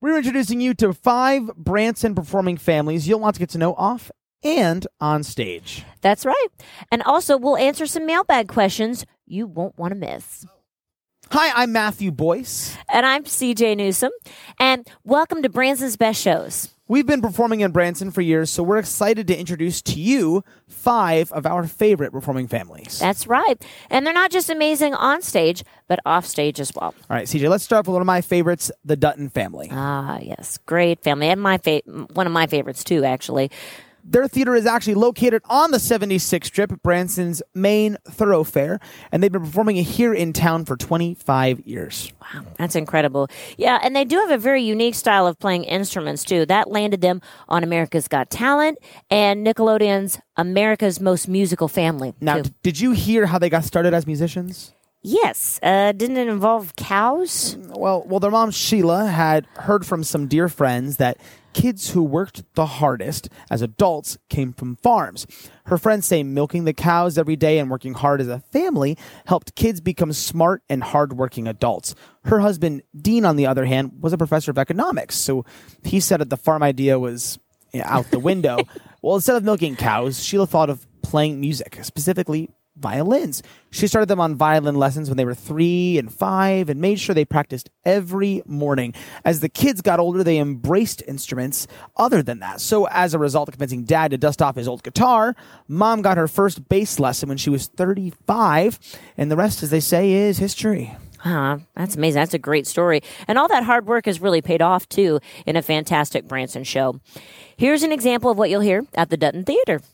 We're introducing you to 5 Branson performing families you'll want to get to know off and on stage. That's right. And also, we'll answer some mailbag questions you won't want to miss. Hi, I'm Matthew Boyce. And I'm CJ Newsom. And welcome to Branson's Best Shows. We've been performing in Branson for years, so we're excited to introduce to you 5 of our favorite performing families. That's right. And they're not just amazing on stage, but off stage as well. All right, CJ, let's start with one of my favorites, the Dutton family. Ah, yes. Great family. And one of my favorites, too, actually. Their theater is actually located on the 76th Strip, Branson's main thoroughfare, and they've been performing here in town for 25 years. Wow, that's incredible. Yeah, and they do have a very unique style of playing instruments, too. That landed them on America's Got Talent and Nickelodeon's America's Most Musical Family. Now, did you hear how they got started as musicians? Yes. Didn't it involve cows? Well, their mom, Sheila, had heard from some dear friends that kids who worked the hardest as adults came from farms. Her friends say milking the cows every day and working hard as a family helped kids become smart and hardworking adults. Her husband, Dean, on the other hand, was a professor of economics, so he said that the farm idea was out the window. Well, instead of milking cows, Sheila thought of playing music, specifically violins. She started them on violin lessons when they were 3 and 5 and made sure they practiced every morning. As the kids got older, they embraced instruments other than that. So as a result of convincing Dad to dust off his old guitar, Mom got her first bass lesson when she was 35, and the rest, as they say, is history. That's amazing. That's a great story. And all that hard work has really paid off, too, in a fantastic Branson show. Here's an example of what you'll hear at the Dutton Theater.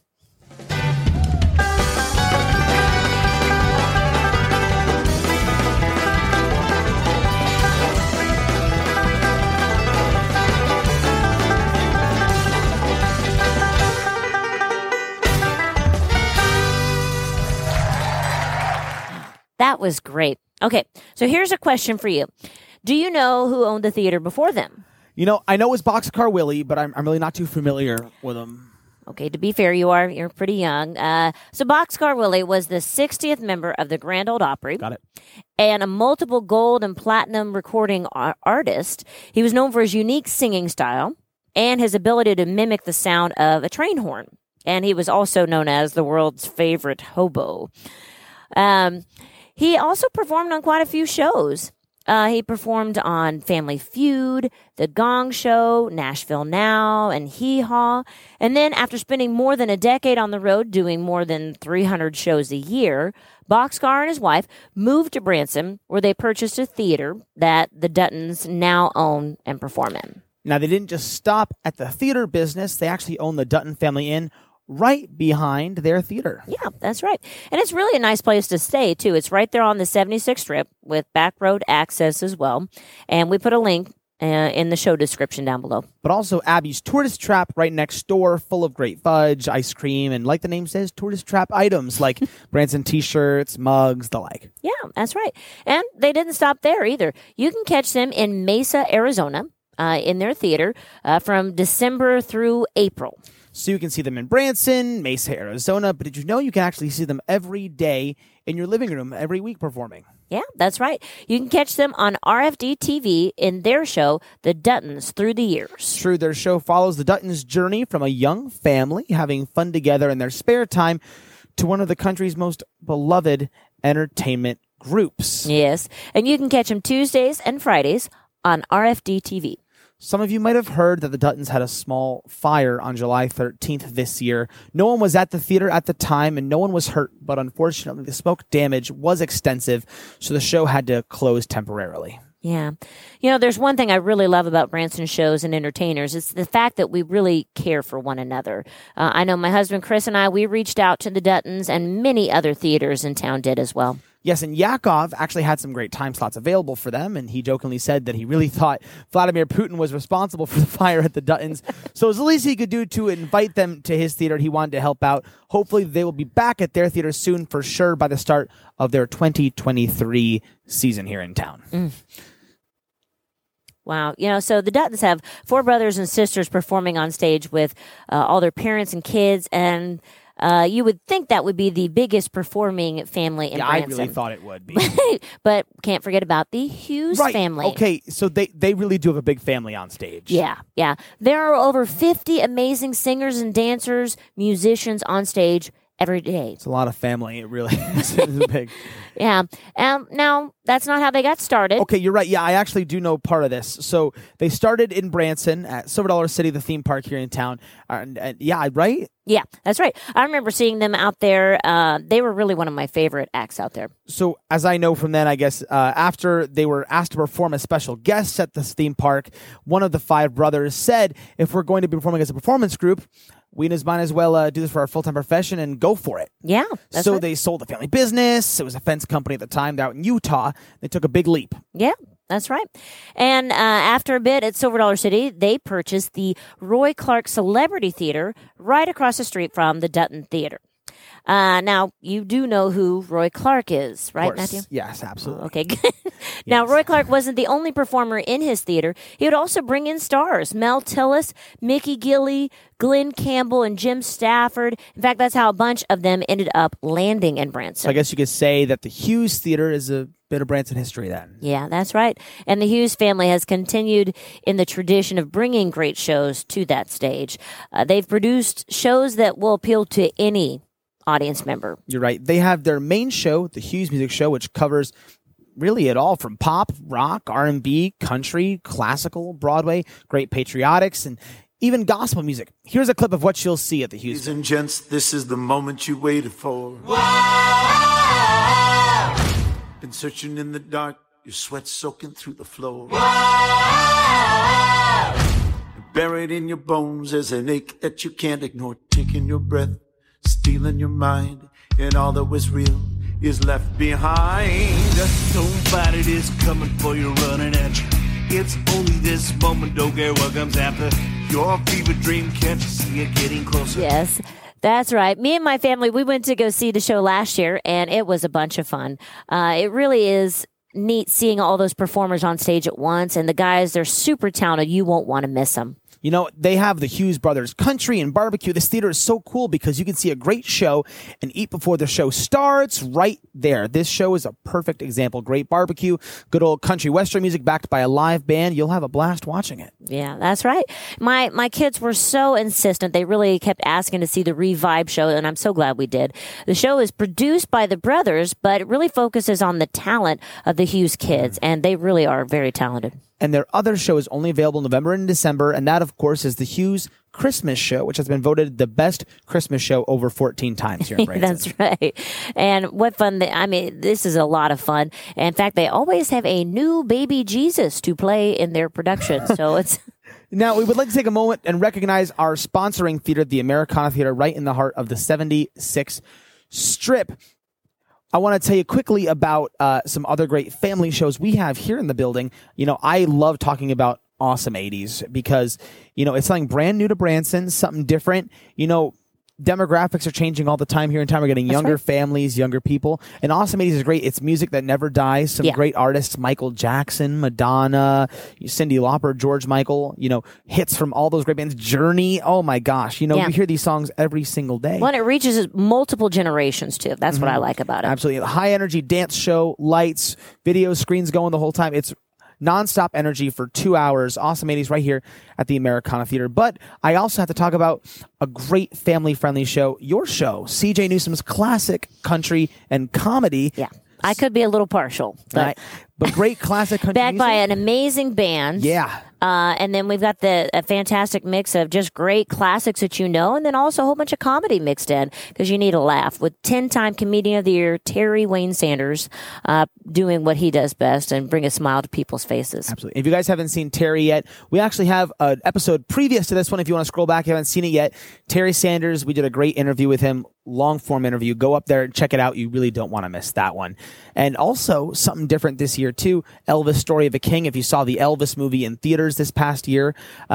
That was great. Okay, so here's a question for you. Do you know who owned the theater before them? You know, I know it was Boxcar Willie, but I'm really not too familiar with him. Okay, to be fair, you're pretty young. So Boxcar Willie was the 60th member of the Grand Ole Opry. Got it. And a multiple gold and platinum recording artist. He was known for his unique singing style and his ability to mimic the sound of a train horn. And he was also known as the world's favorite hobo. He also performed on quite a few shows. He performed on Family Feud, The Gong Show, Nashville Now, and Hee Haw. And then after spending more than a decade on the road doing more than 300 shows a year, Boxcar and his wife moved to Branson, where they purchased a theater that the Duttons now own and perform in. Now, they didn't just stop at the theater business. They actually own the Dutton Family Inn right behind their theater. Yeah, that's right. And it's really a nice place to stay, too. It's right there on the 76th Strip with back road access as well. And we put a link in the show description down below. But also Abby's Tourist Trap right next door, full of great fudge, ice cream, and like the name says, Tourist Trap items like Branson t-shirts, mugs, the like. Yeah, that's right. And they didn't stop there either. You can catch them in Mesa, Arizona, in their theater from December through April. So you can see them in Branson, Mesa, Arizona, but did you know you can actually see them every day in your living room every week performing? Yeah, that's right. You can catch them on RFD TV in their show, The Duttons Through the Years. True, their show follows the Duttons' journey from a young family having fun together in their spare time to one of the country's most beloved entertainment groups. Yes, and you can catch them Tuesdays and Fridays on RFD TV. Some of you might have heard that the Duttons had a small fire on July 13th this year. No one was at the theater at the time, and no one was hurt, but unfortunately, the smoke damage was extensive, so the show had to close temporarily. Yeah. You know, there's one thing I really love about Branson shows and entertainers. It's the fact that we really care for one another. I know my husband, Chris, and I, we reached out to the Duttons, and many other theaters in town did as well. Yes, and Yakov actually had some great time slots available for them, and he jokingly said that he really thought Vladimir Putin was responsible for the fire at the Duttons. So it was the least he could do to invite them to his theater. He wanted to help out. Hopefully they will be back at their theater soon, for sure, by the start of their 2023 season here in town. Wow. You know, so the Duttons have 4 brothers and sisters performing on stage with all their parents and kids, and You would think that would be the biggest performing family in Branson. I really thought it would be. But can't forget about the Hughes family. Okay, so they really do have a big family on stage. Yeah. There are over 50 amazing singers and dancers, musicians on stage every day. It's a lot of family. It really is. It's big. Yeah. Now, that's not how they got started. Okay, you're right. Yeah, I actually do know part of this. So they started in Branson at Silver Dollar City, the theme park here in town. Yeah, right? Yeah, that's right. I remember seeing them out there. They were really one of my favorite acts out there. So as I know from then, I guess, after they were asked to perform as special guests at this theme park, one of the five brothers said, if we're going to be performing as a performance group, we might as well do this for our full-time profession and go for it. Yeah, that's So right. they sold the family business. It was a fence company at the time out in Utah. They took a big leap. Yeah, that's right. And after a bit at Silver Dollar City, they purchased the Roy Clark Celebrity Theater right across the street from the Dutton Theater. Now, you do know who Roy Clark is, right, Matthew? Yes, absolutely. Okay, good. Now, Roy Clark wasn't the only performer in his theater. He would also bring in stars. Mel Tillis, Mickey Gilley, Glenn Campbell, and Jim Stafford. In fact, that's how a bunch of them ended up landing in Branson. So I guess you could say that the Hughes Theater is a bit of Branson history then. Yeah, that's right. And the Hughes family has continued in the tradition of bringing great shows to that stage. They've produced shows that will appeal to any audience member. You're right. They have their main show, the Hughes Music Show, which covers really it all from pop, rock, R&B, country, classical, Broadway, great patriotics, and even gospel music. Here's a clip of what you'll see at the Hughes. Ladies and gents, this is the moment you waited for. Been searching in the dark, your sweat soaking through the floor. Buried in your bones is an ache that you can't ignore. Taking your breath, stealing your mind, and all that was real is left behind. Nobody is coming for you, running at you. It's only this moment, don't care what comes after. Your fever dream, can't you see it getting closer? Yes. That's right. Me and my family, we went to go see the show last year, and it was a bunch of fun. It really is neat seeing all those performers on stage at once, and the guys, they're super talented. You won't want to miss them. You know, they have the Hughes Brothers Country and Barbecue. This theater is so cool because you can see a great show and eat before the show starts right there. This show is a perfect example. Great barbecue, good old country western music backed by a live band. You'll have a blast watching it. Yeah, that's right. My kids were so insistent. They really kept asking to see the Revive show, and I'm so glad we did. The show is produced by the brothers, but it really focuses on the talent of the Hughes kids, and they really are very talented. And their other show is only available in November and December, and that, of course, is the Hughes Christmas Show, which has been voted the best Christmas show over 14 times here in Branson. That's right. And what fun. This is a lot of fun. In fact, they always have a new baby Jesus to play in their production. So it's... Now, we would like to take a moment and recognize our sponsoring theater, the Americana Theater, right in the heart of the 76 Strip. I want to tell you quickly about some other great family shows we have here in the building. You know, I love talking about Awesome 80s because, you know, it's something brand new to Branson, something different. You know, demographics are changing all the time here in town. We're getting younger families, younger people. And Awesome 80s is great. It's music that never dies. Some great artists, Michael Jackson, Madonna, Cyndi Lauper, George Michael, you know, hits from all those great bands. Journey. Oh my gosh. You know, we hear these songs every single day. Well, it reaches multiple generations too. That's what I like about it. Absolutely. High energy dance show, lights, video screens going the whole time. It's nonstop energy for 2 hours. Awesome 80s right here at the Americana Theater. But I also have to talk about a great family-friendly show, your show, CJ Newsom's classic country and comedy. Yeah. I could be a little partial. But, but great classic country backed music. by an amazing band. Yeah. And then we've got a fantastic mix of just great classics that you know, and then also a whole bunch of comedy mixed in because you need a laugh with 10-time Comedian of the Year, Terry Wayne Sanders, doing what he does best and bring a smile to people's faces. Absolutely. If you guys haven't seen Terry yet, we actually have an episode previous to this one. If you want to scroll back, you haven't seen it yet. Terry Sanders, we did a great interview with him, long form interview. Go up there and check it out. You really don't want to miss that one. And also something different this year too, Elvis Story of a King. If you saw the Elvis movie in theaters this past year,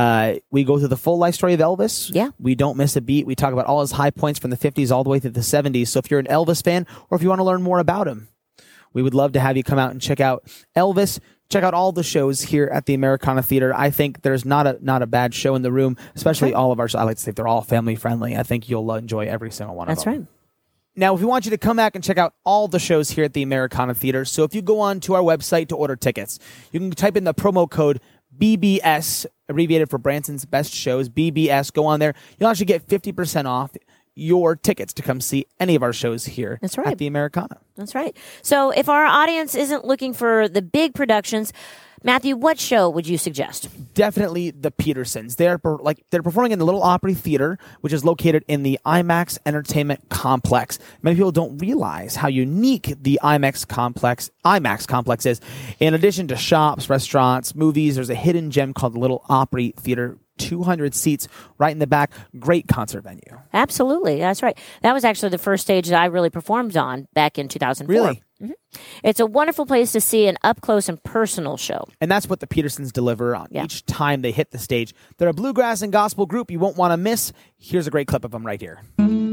we go through the full life story of Elvis. Yeah. We don't miss a beat. We talk about all his high points from the 50s all the way through the 70s. So if you're an Elvis fan or if you want to learn more about him, we would love to have you come out and check out Elvis check out all the shows here at the Americana Theater. I think there's not a bad show in the room, especially all of our shows. I like to say they're all family friendly. I think you'll enjoy every single one of them. That's right. Now, if we want you to come back and check out all the shows here at the Americana Theater, so if you go on to our website to order tickets, you can type in the promo code BBS, abbreviated for Branson's Best Shows, BBS. Go on there. You'll actually get 50% off your tickets to come see any of our shows here at the Americana. That's right. So if our audience isn't looking for the big productions, Matthew, what show would you suggest? Definitely the Petersons. They're performing in the Little Opry Theater, which is located in the IMAX Entertainment Complex. Many people don't realize how unique the IMAX complex is. In addition to shops, restaurants, movies, there's a hidden gem called the Little Opry Theater. 200 seats right in the back. Great concert venue. Absolutely. That's right. That was actually the first stage that I really performed on back in 2004. Really? Mm-hmm. It's a wonderful place to see an up-close and personal show. And that's what the Petersons deliver on each time they hit the stage. They're a bluegrass and gospel group you won't want to miss. Here's a great clip of them right here.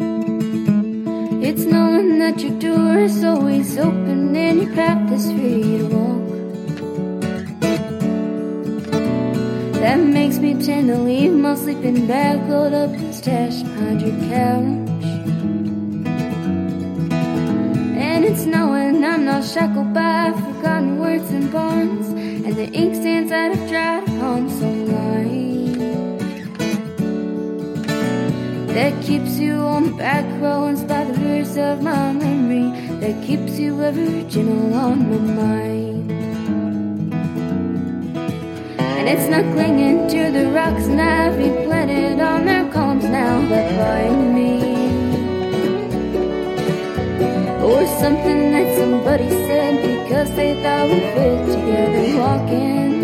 It's knowing that your door is always open and your path is free to walk. That makes me tend to leave my sleeping bag rolled up and stashed behind your couch. And it's knowing I'm not shackled by forgotten words and bonds, and the ink stains that I've dried upon some line that keeps you on the back row in spite of the verse of my memory, that keeps you original on my mind. And it's not clinging to the rocks and ivy planted on their columns now that bind me, or something that somebody said because they thought we fit together walking.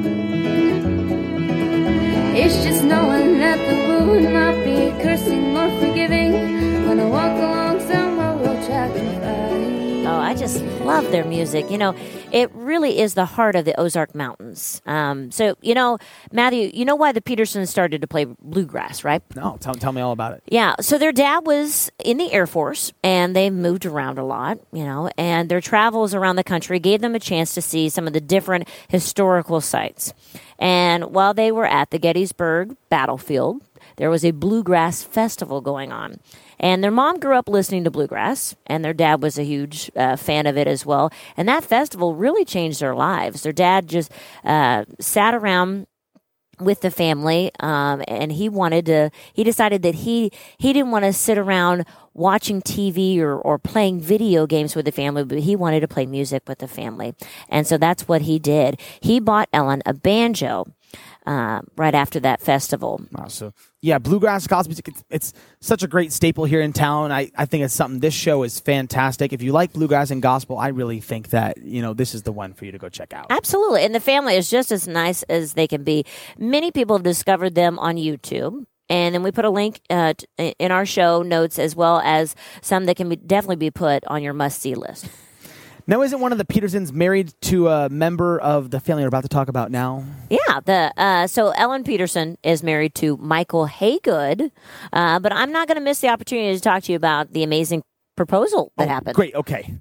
It's just knowing that the road might be cursing or forgiving when I walk along some railroad track and fight. Oh, I just love their music. You know, it really is the heart of the Ozark Mountains. So, you know, Matthew, you know why the Petersons started to play bluegrass, right? No, tell me all about it. Yeah, so their dad was in the Air Force, and they moved around a lot, you know, and their travels around the country gave them a chance to see some of the different historical sites. And while they were at the Gettysburg battlefield, there was a bluegrass festival going on. And their mom grew up listening to bluegrass, and their dad was a huge fan of it as well. And that festival really changed their lives. Their dad just sat around with the family, and he decided that he didn't want to sit around watching TV or playing video games with the family, but he wanted to play music with the family. And so that's what he did. He bought Ellen a banjo right after that festival. Wow, so yeah, bluegrass gospel music, it's such a great staple here in town. I think it's something, this show is fantastic. If you like bluegrass and gospel, I really think that, you know, this is the one for you to go check out. Absolutely. And the family is just as nice as they can be. Many people have discovered them on YouTube. And then we put a link in our show notes, as well as some that can definitely be put on your must-see list. Now, isn't one of the Petersons married to a member of the family we're about to talk about now? Yeah. So Ellen Peterson is married to Michael Haygood, but I'm not going to miss the opportunity to talk to you about the amazing proposal that happened. Great. Okay.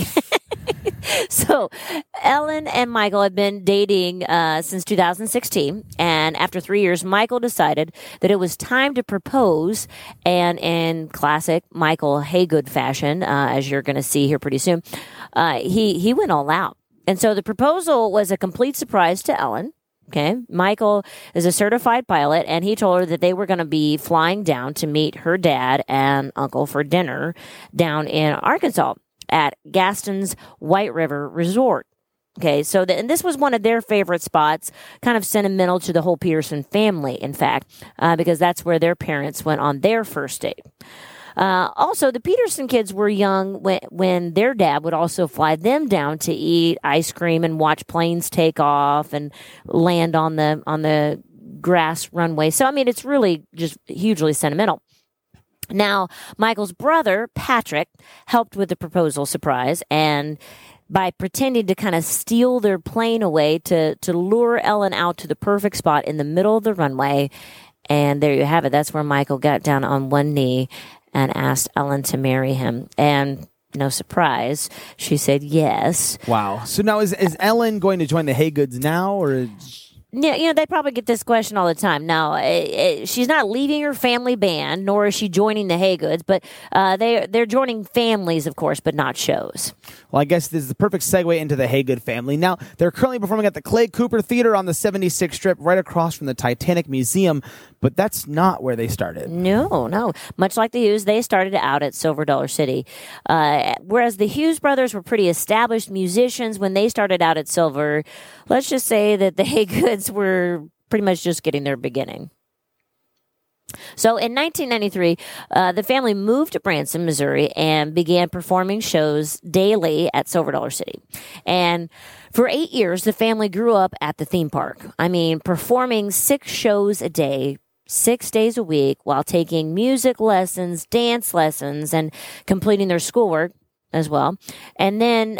So Ellen and Michael have been dating since 2016, and after 3 years, Michael decided that it was time to propose, and in classic Michael Haygood fashion, as you're going to see here pretty soon, he went all out. And so the proposal was a complete surprise to Ellen. Okay. Michael is a certified pilot, and he told her that they were going to be flying down to meet her dad and uncle for dinner down in Arkansas at Gaston's White River Resort. Okay. So, and this was one of their favorite spots, kind of sentimental to the whole Peterson family, in fact, because that's where their parents went on their first date. Also, the Peterson kids were young when their dad would also fly them down to eat ice cream and watch planes take off and land on the grass runway. So, I mean, it's really just hugely sentimental. Now, Michael's brother, Patrick, helped with the proposal surprise, and by pretending to kind of steal their plane away to lure Ellen out to the perfect spot in the middle of the runway. And there you have it. That's where Michael got down on one knee and asked Ellen to marry him. And no surprise, she said yes. Wow. So now is Ellen going to join the Haygoods now, or? Yeah, they probably get this question all the time. Now, she's not leaving her family band, nor is she joining the Haygoods, but they're joining families, of course, but not shows. Well, I guess this is the perfect segue into the Haygood family. Now, they're currently performing at the Clay Cooper Theater on the 76th Strip, right across from the Titanic Museum, but that's not where they started. No. Much like the Hughes, they started out at Silver Dollar City. Whereas the Hughes brothers were pretty established musicians when they started out at Silver, let's just say that the Haygoods were pretty much just getting their beginning. So in 1993, the family moved to Branson, Missouri, and began performing shows daily at Silver Dollar City. And for 8 years, the family grew up at the theme park. I mean, performing 6 shows a day, 6 days a week, while taking music lessons, dance lessons, and completing their schoolwork as well. And then,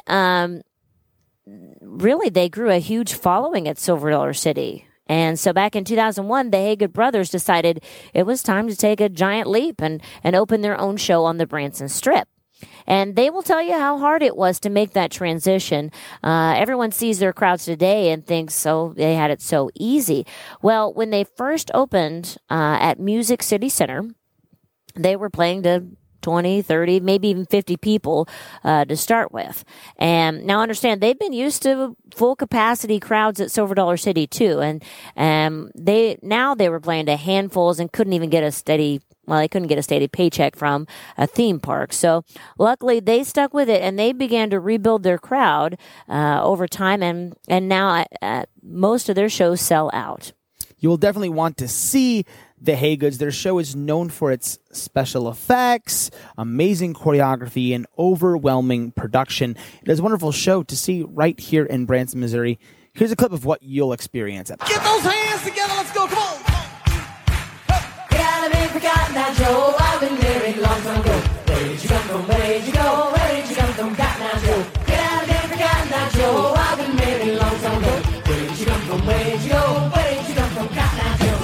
really, they grew a huge following at Silver Dollar City. And so back in 2001, the Haygood brothers decided it was time to take a giant leap and open their own show on the Branson Strip. And they will tell you how hard it was to make that transition. Everyone sees their crowds today and thinks, oh, they had it so easy. Well, when they first opened at Music City Center, they were playing to 20, 30, maybe even 50 people to start with. And now understand, they've been used to full capacity crowds at Silver Dollar City too. And they were playing to handfuls and couldn't even get a steady paycheck from a theme park. So luckily they stuck with it and they began to rebuild their crowd over time. And now most of their shows sell out. You will definitely want to see the Haygoods. Their show is known for its special effects, amazing choreography, and overwhelming production. It is a wonderful show to see right here in Branson, Missouri. Here's a clip of what you'll experience at the Get those hands together, let's go, come on! Gotta be forgotten that Joe, I've been married long time ago. Where did you come from, where did you go, where did you come from, got now Joe? Gotta be forgotten that Joe, I've been married long time ago. Where did you come from, where did you go, where did you come from, got now Joe?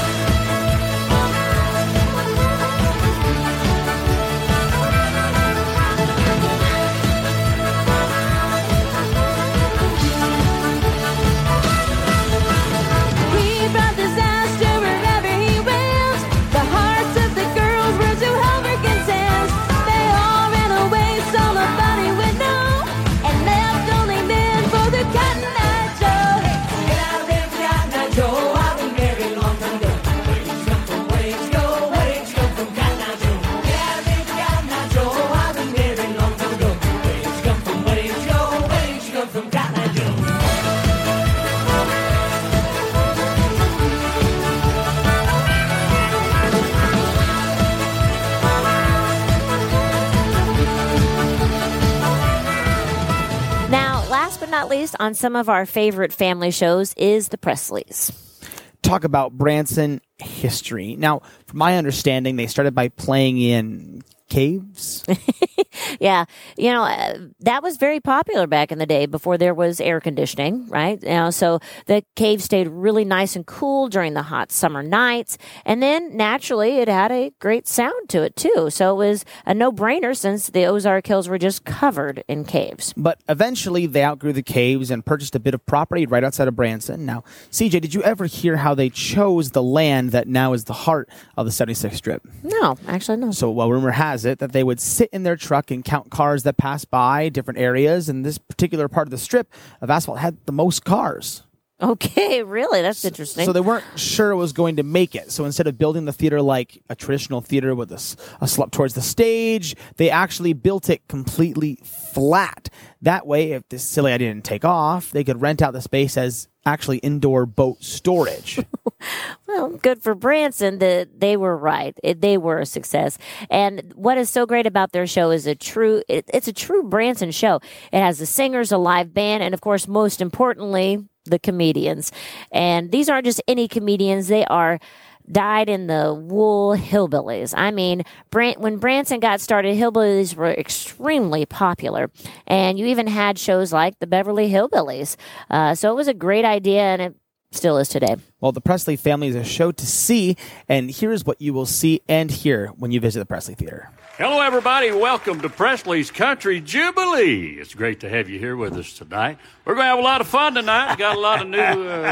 Not least on some of our favorite family shows is the Presleys. talk about Branson history. Now, from my understanding, they started by playing in caves. Yeah. You know, that was very popular back in the day before there was air conditioning, right? You know, so the cave stayed really nice and cool during the hot summer nights. And then naturally it had a great sound to it too. So it was a no-brainer since the Ozark Hills were just covered in caves. But eventually they outgrew the caves and purchased a bit of property right outside of Branson. Now, CJ, did you ever hear how they chose the land that now is the heart of the 76th Strip? No, actually no. So, well, rumor has it that they would sit in their truck and count cars that pass by different areas, and this particular part of the strip of asphalt had the most cars. Okay, really? That's interesting. So they weren't sure it was going to make it. So instead of building the theater like a traditional theater with a slope towards the stage, they actually built it completely flat. That way, if this silly idea didn't take off, they could rent out the space as actually indoor boat storage. Well, good for Branson that they were right. They were a success. And what is so great about their show is it's a true Branson show. It has the singers, a live band, and of course, most importantly, the comedians. And these aren't just any comedians. They are dyed-in-the-wool hillbillies. I mean, when Branson got started, hillbillies were extremely popular. And you even had shows like the Beverly Hillbillies. So it was a great idea, and it still is today. Well, the Presley Family is a show to see, and here's what you will see and hear when you visit the Presley Theater. Hello, everybody. Welcome to Presley's Country Jubilee. It's great to have you here with us tonight. We're going to have a lot of fun tonight. We got a lot of new...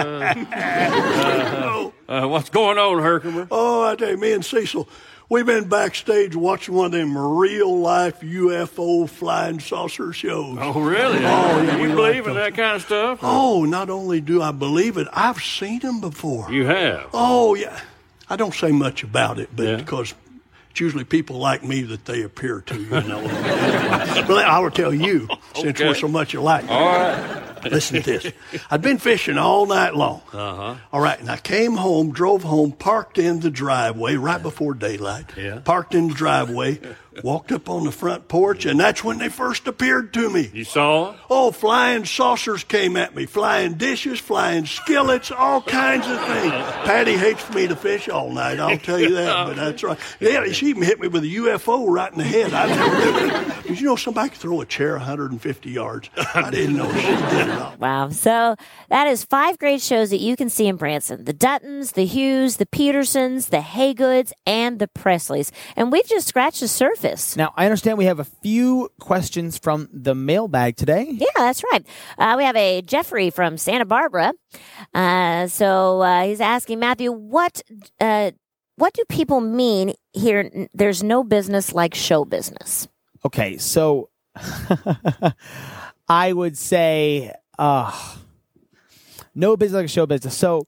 what's going on, Herkimer? Oh, I tell you, me and Cecil, we've been backstage watching one of them real-life UFO flying saucer shows. Oh, really? Oh, yeah, You we believe like in those. that kind of stuff? Oh, not only do I believe it, I've seen them before. You have? Oh, yeah. I don't say much about it, but Yeah. because it's usually people like me that they appear to, you know. But I will tell you, since Okay. we're so much alike. All right. Listen to this. I'd been fishing all night long. Uh-huh. All right, and I came home, drove home, parked in the driveway right before daylight. Yeah. Parked in the driveway, walked up on the front porch, and that's when they first appeared to me. You saw it? Oh, flying saucers came at me, flying dishes, flying skillets, all kinds of things. Patty hates for me to fish all night, I'll tell you that, but that's right. Yeah, she even hit me with a UFO right in the head. I never knew it. Did you know somebody could throw a chair 150 yards? I didn't know she did it. Wow. So that is 5 great shows that you can see in Branson. The Duttons, the Hughes, the Petersons, the Haygoods, and the Presleys. And we've just scratched the surface. Now, I understand we have a few questions from the mailbag today. Yeah, that's right. We have a Jeffrey from Santa Barbara. So he's asking, Matthew, what do people mean here? There's no business like show business. Okay, so I would say no business like show business. So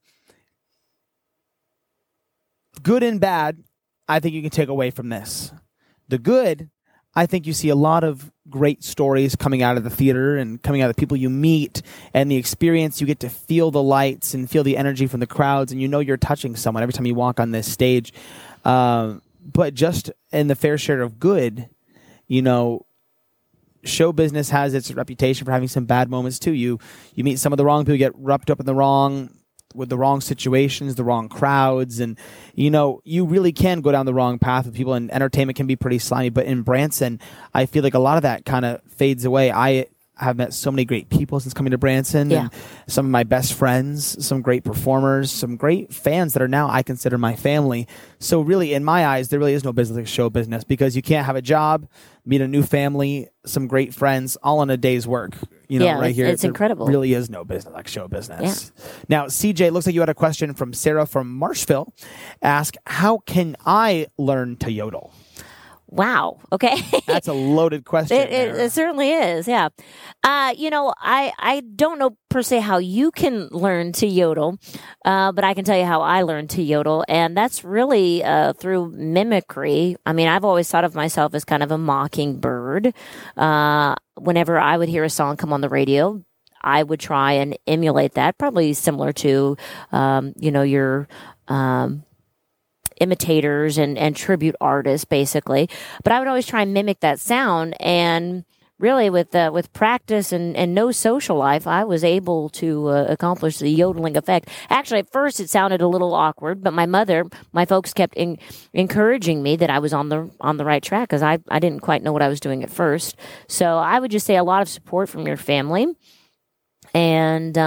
good and bad, I think you can take away from this. The good, I think you see a lot of great stories coming out of the theater and coming out of the people you meet and the experience. You get to feel the lights and feel the energy from the crowds, and you know you're touching someone every time you walk on this stage. But just in the fair share of good, you know, show business has its reputation for having some bad moments too. You meet some of the wrong people, get wrapped up in the wrong situations, the wrong crowds, and you know you really can go down the wrong path with people. And entertainment can be pretty slimy. But in Branson, I feel like a lot of that kind of fades away. I have met so many great people since coming to Branson. Yeah. And some of my best friends, some great performers, some great fans that are now I consider my family. So really, in my eyes, there really is no business like show business, because you can't have a job, meet a new family, some great friends, all in a day's work. You know, Yeah, right here. it's There incredible. really is no business like show business. Now, CJ, it looks like you had a question from Sarah from Marshville. Ask, how can I learn to yodel? Wow. Okay. That's a loaded question. It certainly is. Yeah. You know, I don't know per se how you can learn to yodel, but I can tell you how I learned to yodel. And that's really through mimicry. I mean, I've always thought of myself as kind of a mockingbird. Whenever I would hear a song come on the radio, I would try and emulate that, probably similar to, you know, your imitators and tribute artists, basically. But I would always try and mimic that sound. And really, with practice and no social life, I was able to accomplish the yodeling effect. Actually, at first, it sounded a little awkward, but my folks kept encouraging me that I was on the right track, because I didn't quite know what I was doing at first. So I would just say a lot of support from your family, and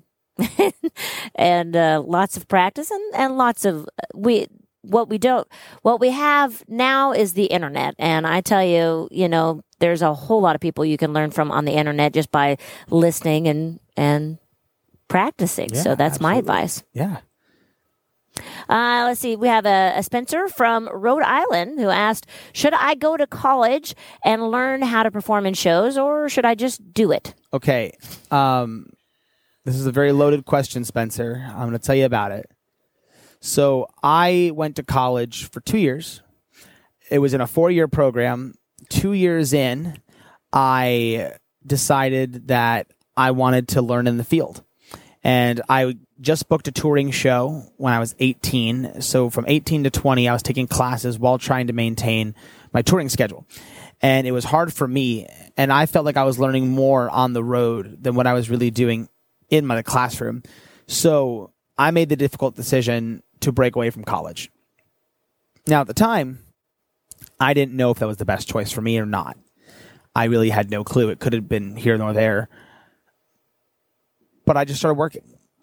and lots of practice and lots of what we have now is the internet. And I tell you, you know, there's a whole lot of people you can learn from on the internet just by listening and practicing. Yeah, So that's my absolutely. advice. Yeah. Let's see. We have a Spencer from Rhode Island who asked, should I go to college and learn how to perform in shows, or should I just do it? Okay. This is a very loaded question, Spencer. I'm going to tell you about it. So I went to college for 2 years. It was in a 4-year program. 2 years in, I decided that I wanted to learn in the field. And I just booked a touring show when I was 18. So from 18 to 20, I was taking classes while trying to maintain my touring schedule. And it was hard for me. And I felt like I was learning more on the road than what I was really doing in my classroom. So I made the difficult decision to break away from college. Now, at the time, I didn't know if that was the best choice for me or not. I really had no clue. It could have been here nor there. But I just started working.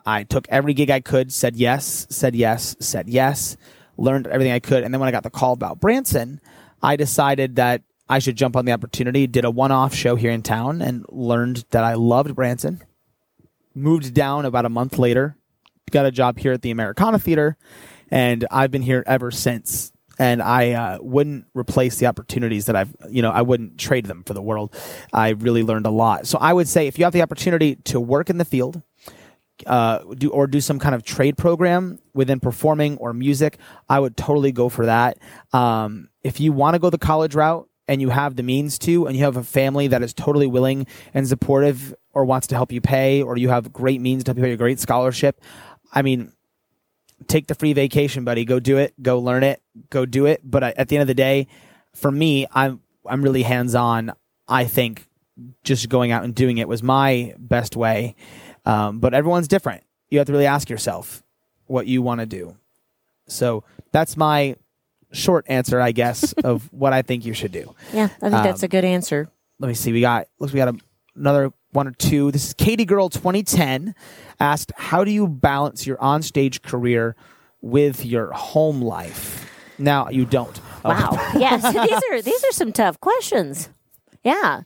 I took every gig I could, said yes, learned everything I could. And then when I got the call about Branson, I decided that I should jump on the opportunity, did a one-off show here in town, and learned that I loved Branson. Moved down about a month later, got a job here at the Americana Theater, and I've been here ever since. And I wouldn't replace the opportunities that I wouldn't trade them for the world. I really learned a lot. So I would say if you have the opportunity to work in the field, do some kind of trade program within performing or music, I would totally go for that. If you want to go the college route and you have the means to, and you have a family that is totally willing and supportive or wants to help you pay, or you have great means to help you pay a great scholarship, I mean, take the free vacation, buddy. Go do it. Go learn it. Go do it. But at the end of the day, for me, I'm really hands-on. I think just going out and doing it was my best way. But everyone's different. You have to really ask yourself what you want to do. So that's my short answer, I guess, of what I think you should do. Yeah, I think that's a good answer. Let me see. We got another one or two. This is Katie Girl 2010 asked, how do you balance your onstage career with your home life? Now you don't. Wow. Yes. These are some tough questions. Yeah.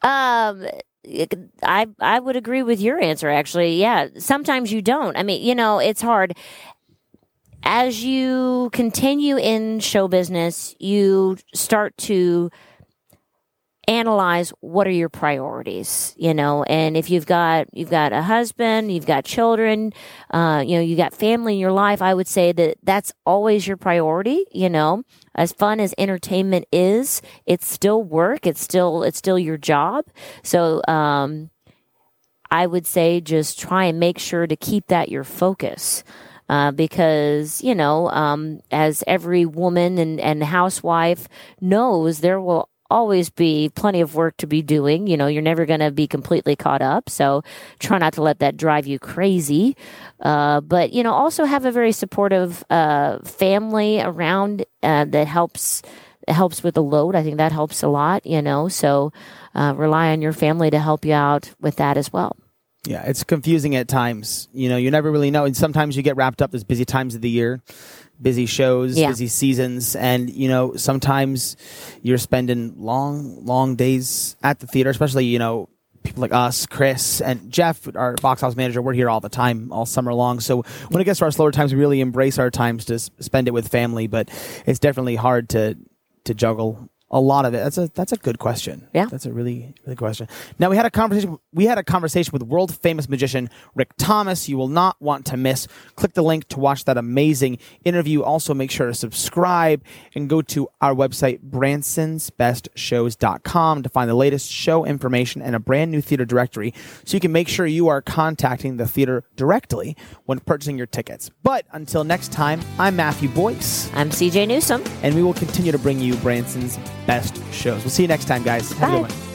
I would agree with your answer, actually. Yeah. Sometimes you don't. I mean, it's hard. As you continue in show business, you start to analyze what are your priorities, and if you've got a husband, you've got children, you got family in your life, I would say that that's always your priority. As fun as entertainment is, it's still work. It's still your job. So, I would say just try and make sure to keep that your focus. Because, as every woman and housewife knows, there will always be plenty of work to be doing. You're never going to be completely caught up. So try not to let that drive you crazy. But, also have a very supportive family around that helps with the load. I think that helps a lot, So rely on your family to help you out with that as well. Yeah, it's confusing at times. You never really know. And sometimes you get wrapped up. There's busy times of the year, busy shows, busy seasons. And, sometimes you're spending long days at the theater, especially, people like us, Chris and Jeff, our box house manager. We're here all the time, all summer long. So when it gets to our slower times, we really embrace our times to spend it with family. But it's definitely hard to juggle a lot of it. That's a good question. Yeah, that's a really good question. Now we had a conversation with world famous magician Rick Thomas. You will not want to miss. Click the link to watch that amazing interview. Also, make sure to subscribe and go to our website bransonsbestshows.com to find the latest show information and a brand new theater directory, so you can make sure you are contacting the theater directly when purchasing your tickets. But until next time, I'm Matthew Boyce. I'm CJ Newsom, and we will continue to bring you Branson's best shows. We'll see you next time, guys. Have a good one.